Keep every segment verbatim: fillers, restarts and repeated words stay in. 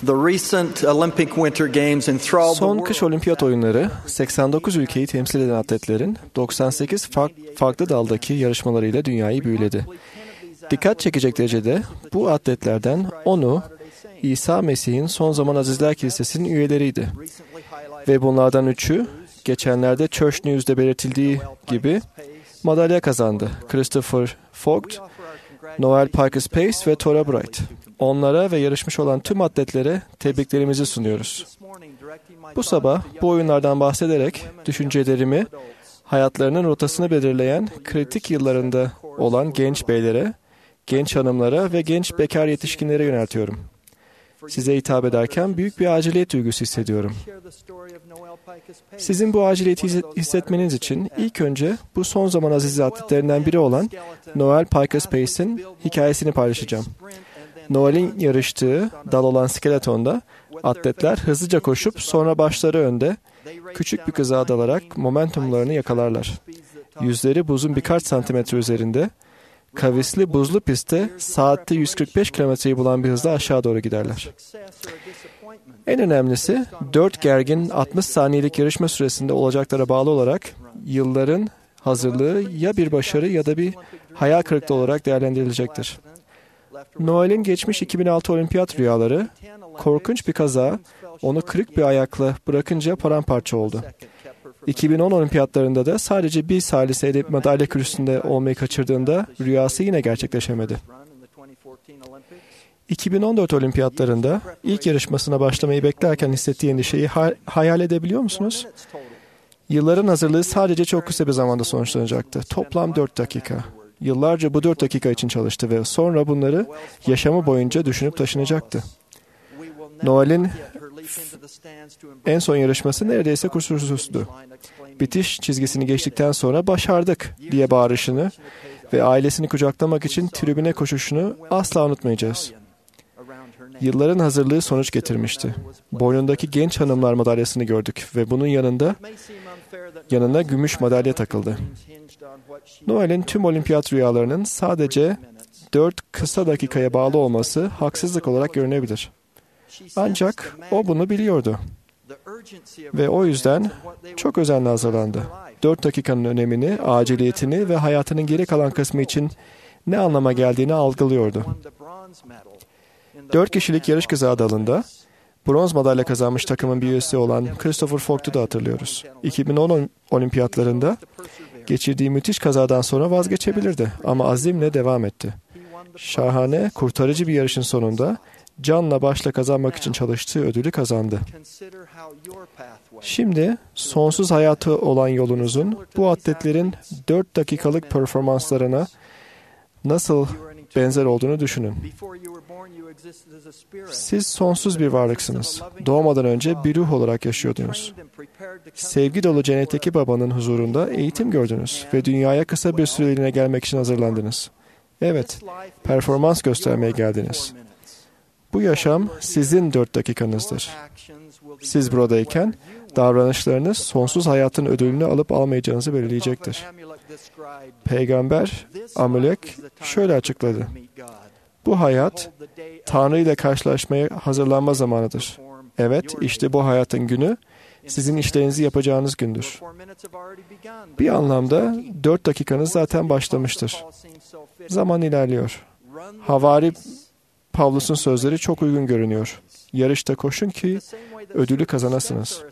Son kış olimpiyat oyunları seksen dokuz ülkeyi temsil eden atletlerin doksan sekiz fark- farklı daldaki yarışmalarıyla dünyayı büyüledi. Dikkat çekecek derecede bu atletlerden onu İsa Mesih'in Son Zaman Azizler Kilisesi'nin üyeleriydi. Ve bunlardan üçü geçenlerde Church News'de belirtildiği gibi madalya kazandı. Christopher Vogt, Noel Parkes Pace ve Tora Bright. Onlara ve yarışmış olan tüm atletlere tebriklerimizi sunuyoruz. Bu sabah bu oyunlardan bahsederek düşüncelerimi hayatlarının rotasını belirleyen kritik yıllarında olan genç beylere, genç hanımlara ve genç bekar yetişkinlere yöneltiyorum. Size hitap ederken büyük bir aciliyet duygusu hissediyorum. Sizin bu aciliyeti hissetmeniz için ilk önce bu son zaman aziz atletlerinden biri olan Noel Parkes Pace'in hikayesini paylaşacağım. Noel'in yarıştığı dal olan skeletonda atletler hızlıca koşup sonra başları önde küçük bir kıza dalarak momentumlarını yakalarlar. Yüzleri buzun birkaç santimetre üzerinde, kavisli buzlu pistte saatte yüz kırk beş kilometreyi bulan bir hızla aşağı doğru giderler. En önemlisi dört gergin altmış saniyelik yarışma süresinde olacaklara bağlı olarak yılların hazırlığı ya bir başarı ya da bir hayal kırıklığı olarak değerlendirilecektir. Noel'in geçmiş iki bin altı olimpiyat rüyaları korkunç bir kaza onu kırık bir ayakla bırakınca paramparça oldu. iki bin on olimpiyatlarında da sadece bir salise edip madalya kürsüsünde olmayı kaçırdığında rüyası yine gerçekleşemedi. iki bin on dört olimpiyatlarında ilk yarışmasına başlamayı beklerken hissettiği endişeyi ha- hayal edebiliyor musunuz? Yılların hazırlığı sadece çok kısa bir zamanda sonuçlanacaktı. Toplam dört dakika. Yıllarca bu dört dakika için çalıştı ve sonra bunları yaşamı boyunca düşünüp taşınacaktı. Noel'in en son yarışması neredeyse kusursuzdu. Bitiş çizgisini geçtikten sonra başardık diye bağırışını ve ailesini kucaklamak için tribüne koşuşunu asla unutmayacağız. Yılların hazırlığı sonuç getirmişti. Boynundaki genç hanımlar madalyasını gördük ve bunun yanında yanına gümüş madalya takıldı. Noel'in tüm olimpiyat rüyalarının sadece dört kısa dakikaya bağlı olması haksızlık olarak görünebilir. Ancak o bunu biliyordu. Ve o yüzden çok özenle hazırlandı. Dört dakikanın önemini, aciliyetini ve hayatının geri kalan kısmı için ne anlama geldiğini algılıyordu. Dört kişilik yarış kıza dalında bronz madalya kazanmış takımın bir üyesi olan Christopher Vogt'u da hatırlıyoruz. iki bin on olimpiyatlarında geçirdiği müthiş kazadan sonra vazgeçebilirdi ama azimle devam etti. Şahane, kurtarıcı bir yarışın sonunda canla başla kazanmak için çalıştığı ödülü kazandı. Şimdi sonsuz hayatı olan yolunuzun bu atletlerin dört dakikalık performanslarına nasıl benzer olduğunu düşünün. Siz sonsuz bir varlıksınız. Doğmadan önce bir ruh olarak yaşıyordunuz. Sevgi dolu cennetteki babanın huzurunda eğitim gördünüz ve dünyaya kısa bir süreliğine gelmek için hazırlandınız. Evet, performans göstermeye geldiniz. Bu yaşam sizin dört dakikanızdır. Siz buradayken davranışlarınız sonsuz hayatın ödülünü alıp almayacağınızı belirleyecektir. Peygamber Amulek şöyle açıkladı. Bu hayat, Tanrı ile karşılaşmaya hazırlanma zamanıdır. Evet, işte bu hayatın günü, sizin işlerinizi yapacağınız gündür. Bir anlamda dört dakikanız zaten başlamıştır. Zaman ilerliyor. Havari Pavlus'un sözleri çok uygun görünüyor. Yarışta koşun ki ödülü kazanasınız.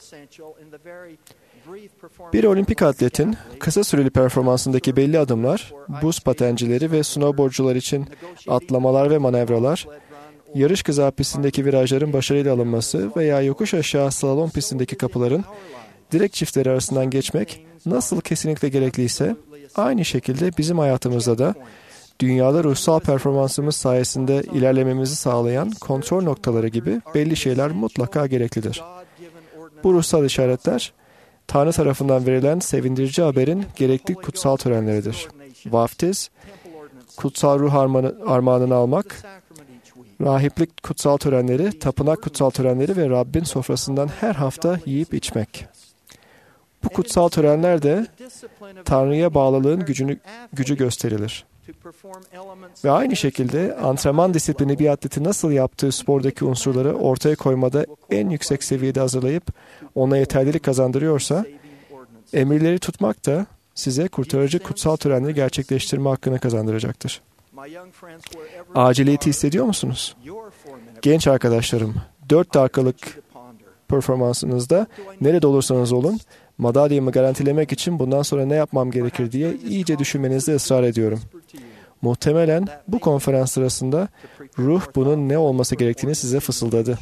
Bir olimpik atletin kısa süreli performansındaki belli adımlar, buz patencileri ve snowboardcular için atlamalar ve manevralar, yarış kıza pistindeki virajların başarıyla alınması veya yokuş aşağı slalom pistindeki kapıların direkt çiftleri arasından geçmek nasıl kesinlikle gerekliyse, aynı şekilde bizim hayatımızda da dünyada ruhsal performansımız sayesinde ilerlememizi sağlayan kontrol noktaları gibi belli şeyler mutlaka gereklidir. Bu ruhsal işaretler, Tanrı tarafından verilen sevindirici haberin gerekli kutsal törenleridir. Vaftiz, kutsal ruh armağanını almak, rahiplik kutsal törenleri, tapınak kutsal törenleri ve Rabbin sofrasından her hafta yiyip içmek. Bu kutsal törenler de Tanrı'ya bağlılığın gücünü, gücü gösterilir. Ve aynı şekilde antrenman disiplini bir atleti nasıl yaptığı spordaki unsurları ortaya koymada en yüksek seviyede hazırlayıp ona yeterlilik kazandırıyorsa, emirleri tutmak da size kurtarıcı kutsal törenleri gerçekleştirme hakkını kazandıracaktır. Aciliyeti hissediyor musunuz? Genç arkadaşlarım, dört dakikalık performansınızda nerede olursanız olun, madalyamı garantilemek için bundan sonra ne yapmam gerekir diye iyice düşünmenizde ısrar ediyorum. Muhtemelen bu konferans sırasında ruh bunun ne olması gerektiğini size fısıldadı.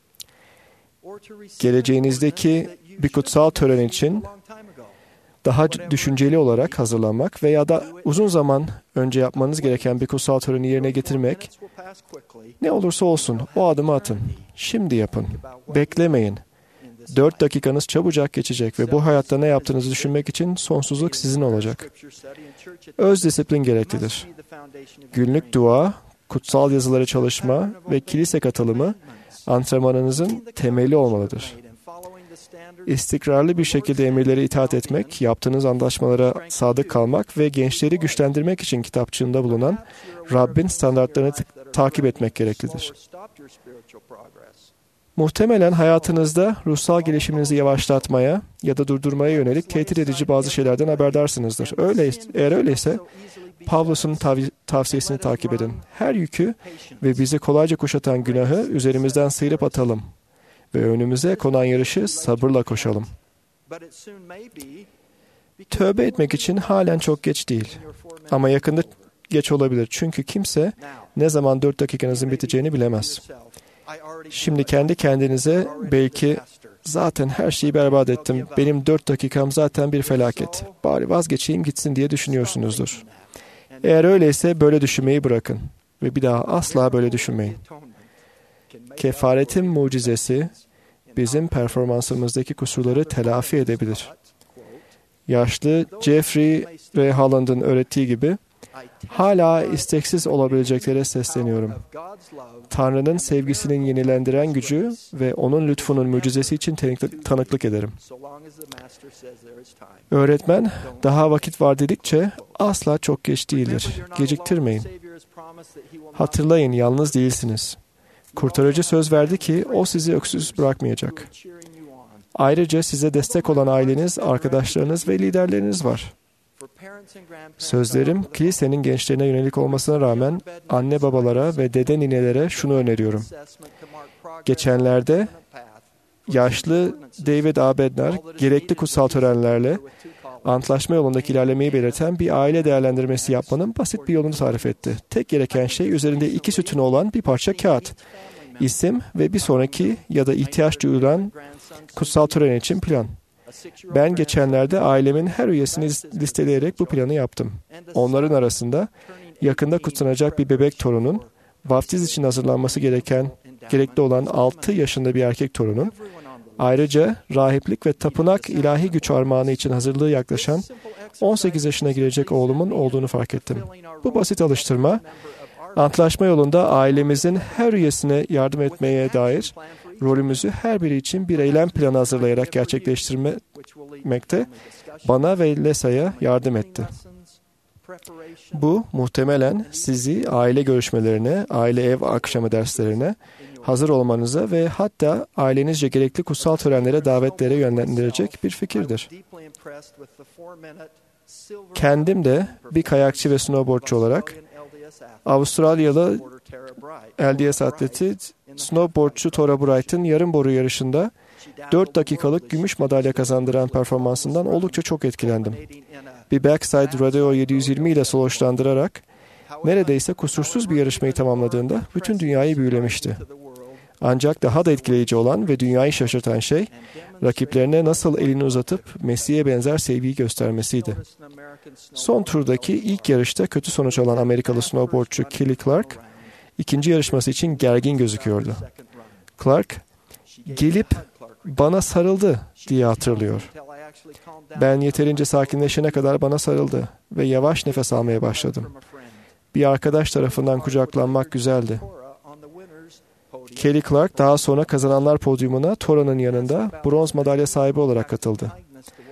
Geleceğinizdeki bir kutsal tören için daha düşünceli olarak hazırlanmak veya da uzun zaman önce yapmanız gereken bir kutsal töreni yerine getirmek, ne olursa olsun o adımı atın. Şimdi yapın. Beklemeyin. Dört dakikanız çabucak geçecek ve bu hayatta ne yaptığınızı düşünmek için sonsuzluk sizin olacak. Öz disiplin gereklidir. Günlük dua, kutsal yazıları çalışma ve kilise katılımı antrenmanınızın temeli olmalıdır. İstikrarlı bir şekilde emirlere itaat etmek, yaptığınız anlaşmalara sadık kalmak ve gençleri güçlendirmek için kitapçığında bulunan Rabbin standartlarını t- takip etmek gereklidir. Muhtemelen hayatınızda ruhsal gelişiminizi yavaşlatmaya ya da durdurmaya yönelik tehdit edici bazı şeylerden haberdarsınızdır. Öyleyse, eğer öyleyse Pavlus'un tav- tavsiyesini takip edin. Her yükü ve bizi kolayca kuşatan günahı üzerimizden sıyırıp atalım ve önümüze konan yarışı sabırla koşalım. Tövbe etmek için halen çok geç değil. Ama yakında geç olabilir. Çünkü kimse ne zaman dört dakikanızın biteceğini bilemez. Şimdi kendi kendinize belki zaten her şeyi berbat ettim, benim dört dakikam zaten bir felaket, bari vazgeçeyim gitsin diye düşünüyorsunuzdur. Eğer öyleyse böyle düşünmeyi bırakın ve bir daha asla böyle düşünmeyin. Kefaretin mucizesi bizim performansımızdaki kusurları telafi edebilir. Yaşlı Jeffrey Ray Holland'ın öğrettiği gibi, hala isteksiz olabileceklere sesleniyorum. Tanrı'nın sevgisinin yenilendiren gücü ve onun lütfunun mucizesi için tanıklık ederim. Öğretmen, daha vakit var dedikçe asla çok geç değildir. Geciktirmeyin. Hatırlayın, yalnız değilsiniz. Kurtarıcı söz verdi ki o sizi öksüz bırakmayacak. Ayrıca size destek olan aileniz, arkadaşlarınız ve liderleriniz var. Sözlerim kilisenin gençlerine yönelik olmasına rağmen anne babalara ve dede ninelere şunu öneriyorum. Geçenlerde yaşlı David A. Bednar gerekli kutsal törenlerle antlaşma yolundaki ilerlemeyi belirten bir aile değerlendirmesi yapmanın basit bir yolunu tarif etti. Tek gereken şey üzerinde iki sütunu olan bir parça kağıt, isim ve bir sonraki ya da ihtiyaç duyulan kutsal tören için plan. Ben geçenlerde ailemin her üyesini listeleyerek bu planı yaptım. Onların arasında yakında kutsanacak bir bebek torunun, vaftiz için hazırlanması gereken, gerekli olan altı yaşında bir erkek torunun, ayrıca rahiplik ve tapınak ilahi güç armağanı için hazırlığı yaklaşan on sekiz yaşına girecek oğlumun olduğunu fark ettim. Bu basit alıştırma, antlaşma yolunda ailemizin her üyesine yardım etmeye dair rolümüzü her biri için bir eylem planı hazırlayarak gerçekleştirmekte bana ve Lesa'ya yardım etti. Bu muhtemelen sizi aile görüşmelerine, aile ev akşamı derslerine hazır olmanıza ve hatta ailenizce gerekli kutsal törenlere, davetlere yönlendirecek bir fikirdir. Kendim de bir kayakçı ve snowboardçu olarak Avustralyalı L D S atleti snowboardçu Tora Bright'ın yarım boru yarışında dört dakikalık gümüş madalya kazandıran performansından oldukça çok etkilendim. Bir backside rodeo yedi yüz yirmi ile sonuçlandırarak neredeyse kusursuz bir yarışmayı tamamladığında bütün dünyayı büyülemişti. Ancak daha da etkileyici olan ve dünyayı şaşırtan şey, rakiplerine nasıl elini uzatıp Mesih'e benzer sevgiyi göstermesiydi. Son turdaki ilk yarışta kötü sonuç alan Amerikalı snowboardçu Kelly Clark, ikinci yarışması için gergin gözüküyordu. Clark, gelip bana sarıldı diye hatırlıyor. Ben yeterince sakinleşene kadar bana sarıldı ve yavaş nefes almaya başladım. Bir arkadaş tarafından kucaklanmak güzeldi. Kelly Clark daha sonra kazananlar podyumuna Tora'nın yanında bronz madalya sahibi olarak katıldı.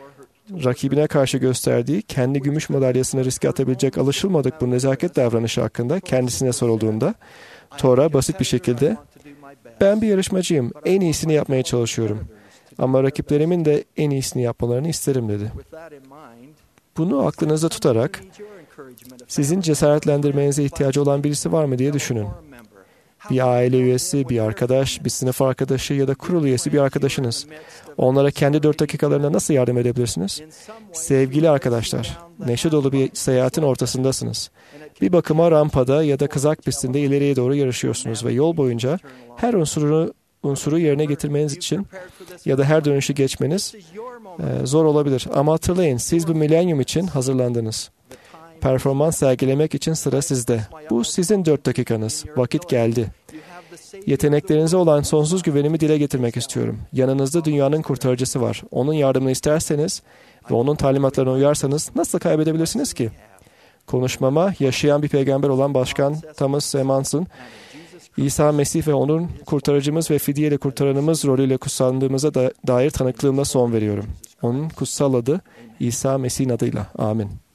rakibine karşı gösterdiği kendi gümüş madalyasını riske atabilecek alışılmadık bu nezaket davranışı hakkında kendisine sorulduğunda, Tora basit bir şekilde, "Ben bir yarışmacıyım, en iyisini yapmaya çalışıyorum. Ama rakiplerimin de en iyisini yapmalarını isterim," dedi. Bunu aklınızda tutarak, sizin cesaretlendirmenize ihtiyacı olan birisi var mı diye düşünün. Bir aile üyesi, bir arkadaş, bir sınıf arkadaşı ya da kurul üyesi bir arkadaşınız. Onlara kendi dört dakikalarında nasıl yardım edebilirsiniz? Sevgili arkadaşlar, neşe dolu bir seyahatin ortasındasınız. Bir bakıma rampada ya da kızak pistinde ileriye doğru yarışıyorsunuz ve yol boyunca her unsuru, unsuru yerine getirmeniz için ya da her dönüşü geçmeniz e, zor olabilir. Ama hatırlayın, siz bu milenyum için hazırlandınız. Performans sergilemek için sıra sizde. Bu sizin dört dakikanız. Vakit geldi. Yeteneklerinize olan sonsuz güvenimi dile getirmek istiyorum. Yanınızda dünyanın kurtarıcısı var. Onun yardımını isterseniz ve onun talimatlarına uyarsanız nasıl kaybedebilirsiniz ki? Konuşmama yaşayan bir peygamber olan Başkan Thomas S. Manson, İsa Mesih ve onun kurtarıcımız ve fidyeyle kurtaranımız rolüyle kutlandığımıza da dair tanıklığımla son veriyorum. Onun kutsal adı İsa Mesih'in adıyla. Amin.